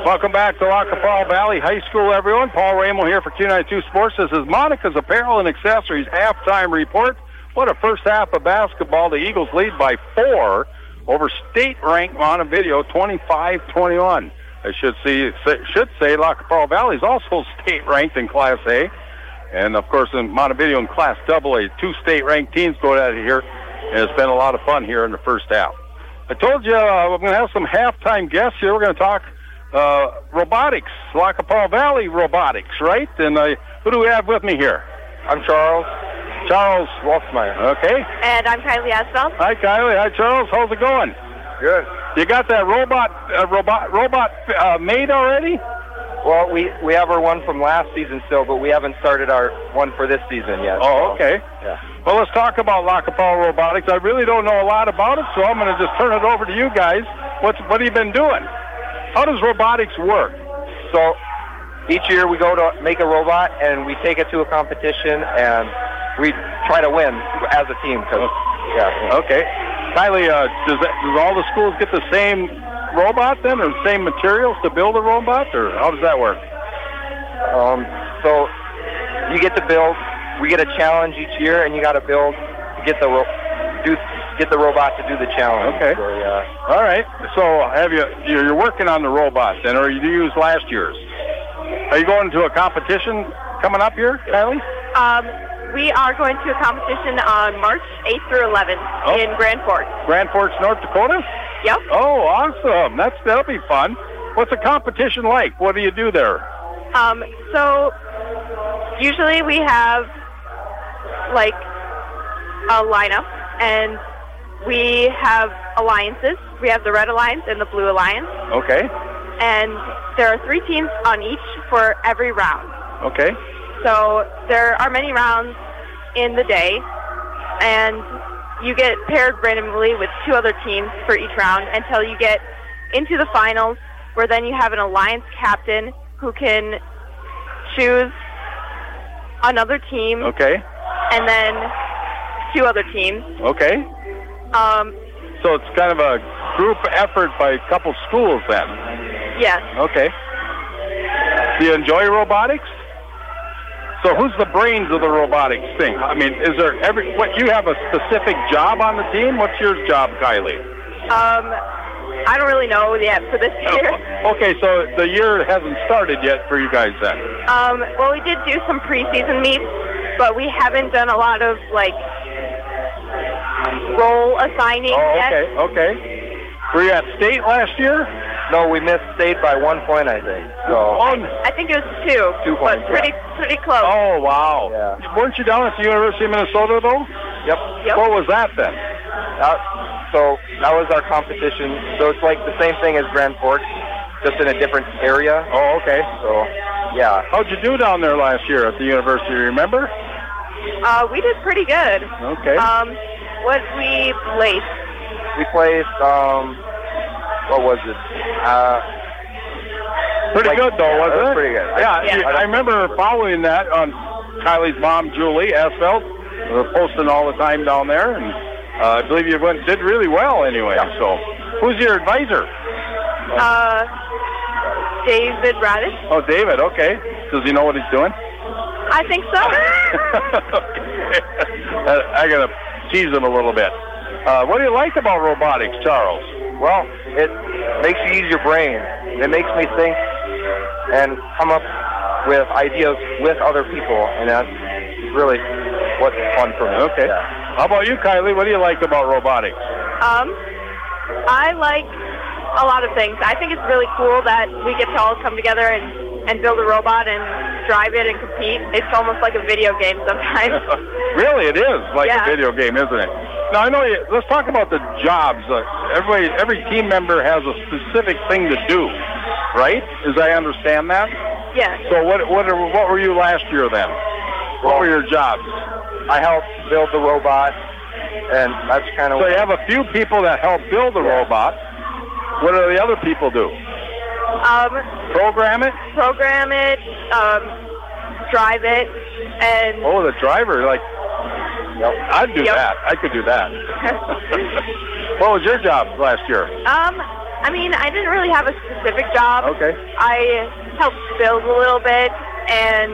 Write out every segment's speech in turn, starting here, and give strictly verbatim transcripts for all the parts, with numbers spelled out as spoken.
Welcome back to Lac qui Parle Valley High School, everyone. Paul Ramo here for Q ninety-two Sports. This is Monica's Apparel and Accessories halftime report. What a first half of basketball. The Eagles lead by four over state-ranked Montevideo, twenty-five twenty-one. I should see should say Lac qui Parle Valley is also state-ranked in Class A. And, of course, in Montevideo in Class double A, two state-ranked teams go at it here. And it's been a lot of fun here in the first half. I told you uh, we're going to have some halftime guests here. We're going to talk uh, robotics, Lac qui Parle Valley robotics, right? And uh, who do we have with me here? I'm Charles. Charles Wolfsmeyer. Okay. And I'm Kylie Asfeld. Hi, Kylie. Hi, Charles. How's it going? Good. You got that robot uh, robot robot uh, made already? Well, we, we have our one from last season still, but we haven't started our one for this season yet. Oh, okay. Yeah. Well, let's talk about Lac qui Parle robotics. I really don't know a lot about it, so I'm going to just turn it over to you guys. What's what have you been doing? How does robotics work? So each year we go to make a robot, and we take it to a competition, and we try to win as a team. Cause, yeah. Okay. Kylie, uh, does, that, does all the schools get the same robot then, or the same materials to build a robot, or how does that work? Um, so you get to build. We get a challenge each year, and you got to build to get the ro- do get the robot to do the challenge. Okay. So, yeah. All right. So have you you're working on the robot then, or you use last year's? Are you going to a competition coming up here, Kylie? Um, we are going to a competition on March eighth through eleventh Oh. in Grand Forks. Grand Forks, North Dakota? Yep. Oh, awesome. That's that'll be fun. What's a competition like? What do you do there? Um, so usually we have like a lineup, and we have alliances. We have the Red Alliance and the Blue Alliance, Okay. and there are three teams on each for every round. Okay. So there are many rounds in the day, and you get paired randomly with two other teams for each round until you get into the finals, where then you have an alliance captain who can choose another team Okay. and then two other teams. Okay. Um, So it's kind of a group effort by a couple schools then. yes. Okay. Do you enjoy robotics? So who's the brains of the robotics thing? I mean, is there every what you have a specific job on the team? What's your job, Kylie? Um, I don't really know yet for this year. Okay, so the year hasn't started yet for you guys then. Um, well, we did do some preseason meets, but we haven't done a lot of, like, role assigning Oh, yet. okay, okay. Were you at state last year? No, we missed state by one point, I think. So. Oh, I think it was two, Two points, but pretty pretty close. oh wow. Yeah. Weren't you down at the University of Minnesota, though? Yep. Yep. What was that then? That, so that was our competition. So it's like the same thing as Grand Forks, just in a different area. Oh, okay. So, yeah. How'd you do down there last year at the university, remember? Uh, we did pretty good. Okay. Um, what we placed? We placed, um, what was it? Uh, Pretty like- good, though, yeah, wasn't it was it? pretty good. Yeah, Yeah. you- I remember following that on Kylie's mom, Julie Asfeld. We were posting all the time down there, and uh, I believe you went did really well anyway. Yeah. So, who's your advisor? Uh, David Radish. Oh, David. Okay. Does he know what he's doing? I think so. Okay. Uh, I gotta tease him a little bit. Uh, what do you like about robotics, Charles? Well, it makes you use your brain. It makes me think and come up with ideas with other people, and that's really what's fun for me. Okay. Yeah. How about you, Kylie? What do you like about robotics? Um, I like a lot of things. I think it's really cool that we get to all come together and, and build a robot and drive it and compete. It's almost like a video game sometimes. Really, it is like Yeah. a video game, isn't it? Now, I know you, let's talk about the jobs. Uh, everybody, every team member has a specific thing to do, right? As I understand that. Yeah. So what what, are, what were you last year then? What were your jobs? I helped build the robot, and that's kind of So you have a few people that help build the Yeah. robot. What do the other people do? Um, Program it? program it, um, drive it, and Oh, the driver, like, I'd do Yep. that. I could do that. What was your job last year? um, I mean, I didn't really have a specific job. Okay. I helped build a little bit, and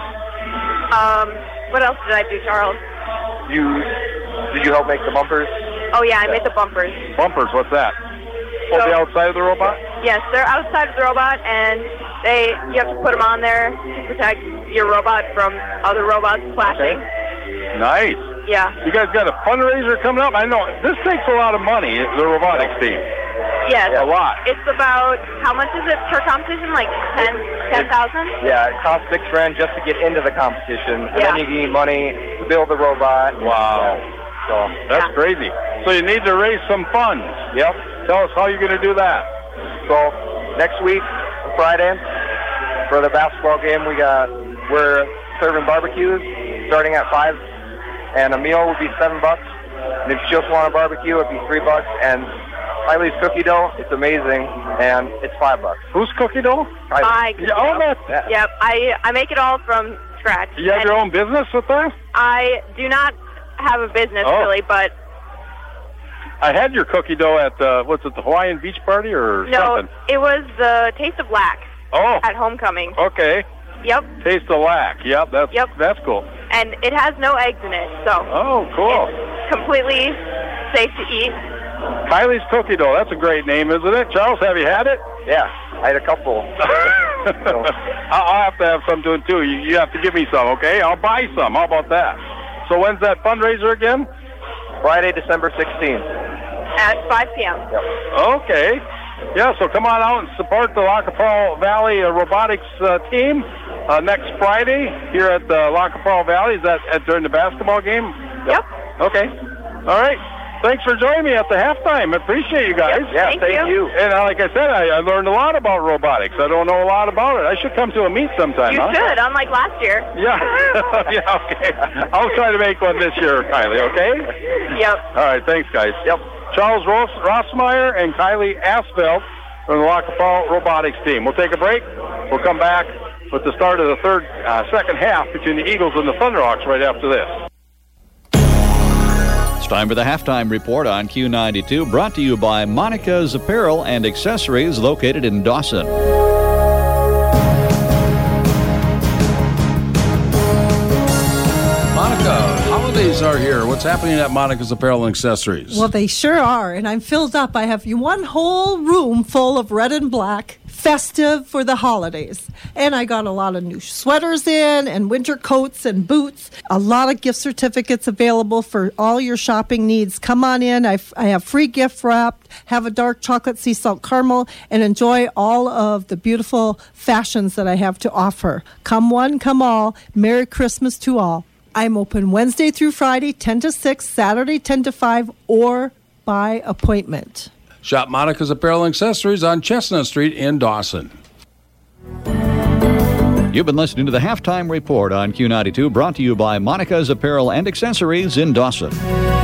um, what else did I do, Charles? You did you help make the bumpers? Oh yeah, I made the bumpers. Bumpers, what's that? So, Oh, the outside of the robot? Yes, they're outside of the robot, and they you have to put them on there to protect your robot from other robots flashing. Okay. Nice. Yeah. You guys got a fundraiser coming up? I know this takes a lot of money, the robotics team. Yes. A lot. It's about, how much is it per competition? Like ten ten thousand? Yeah, it costs six grand just to get into the competition, and Yeah. then you need money to build the robot. Wow. Yeah. So That's Yeah. crazy. So you need to raise some funds. yep. Tell us how you're going to do that. So next week, on Friday, for the basketball game, we got we're serving barbecues starting at five, and a meal would be seven bucks. And if you just want a barbecue, it'd be three bucks. And Kylie's cookie dough, it's amazing, and it's five bucks. Who's cookie dough? Kylie. My, Yeah, oh, that. Yeah. Yep, I, I make it all from scratch. You have And your own business with that? I do not have a business, Oh. really, but I had your cookie dough at, uh, what's it, the Hawaiian Beach Party or no, something? it was the Taste of Lac Oh, at Homecoming. okay. Yep, Taste the lack. Yep, that's, Yep. that's cool. and it has no eggs in it, so Oh, cool. it's completely safe to eat. Kylie's Cookie Dough. That's a great name, isn't it? Charles, have you had it? Yeah, I had a couple. I'll I'll have to have some to it, too. You, you have to give me some, okay? I'll buy some. How about that? So when's that fundraiser again? Friday, December sixteenth. At five p.m. Yep. Okay. Yeah, so come on out and support the Lacapau Valley uh, Robotics uh, team uh, next Friday here at the Lacapau Valley. Is that at, during the basketball game? Yep. Okay. All right. Thanks for joining me at the halftime. I appreciate you guys. Yeah, Thank thank you. you. And uh, like I said, I, I learned a lot about robotics. I don't know a lot about it. I should come to a meet sometime, You huh? should, unlike last year. Yeah. Yeah, okay. I'll try to make one this year, Kylie, okay? Yep. All right, thanks, guys. Yep. Charles Ross, Rossmeyer and Kylie Asfeld from the Lacapau Robotics team. We'll take a break. We'll come back with the start of the third, uh, second half between the Eagles and the Thunderhawks right after this. It's time for the halftime report on Q ninety-two, brought to you by Monica's Apparel and Accessories, located in Dawson. Monica, holidays are here. What's happening at Monica's Apparel and Accessories? Well, they sure are, and I'm filled up. I have one whole room full of red and black, festive for the holidays. And I got a lot of new sweaters in, and winter coats and boots. A lot of gift certificates available for all your shopping needs. Come on in. I, I have free gift wrap, have a dark chocolate sea salt caramel, and enjoy all of the beautiful fashions that I have to offer. Come one, come all. Merry Christmas to all. I'm open Wednesday through Friday, ten to six, Saturday, ten to five, or by appointment. Shop Monica's Apparel and Accessories on Chestnut Street in Dawson. You've been listening to the halftime report on Q ninety-two, brought to you by Monica's Apparel and Accessories in Dawson.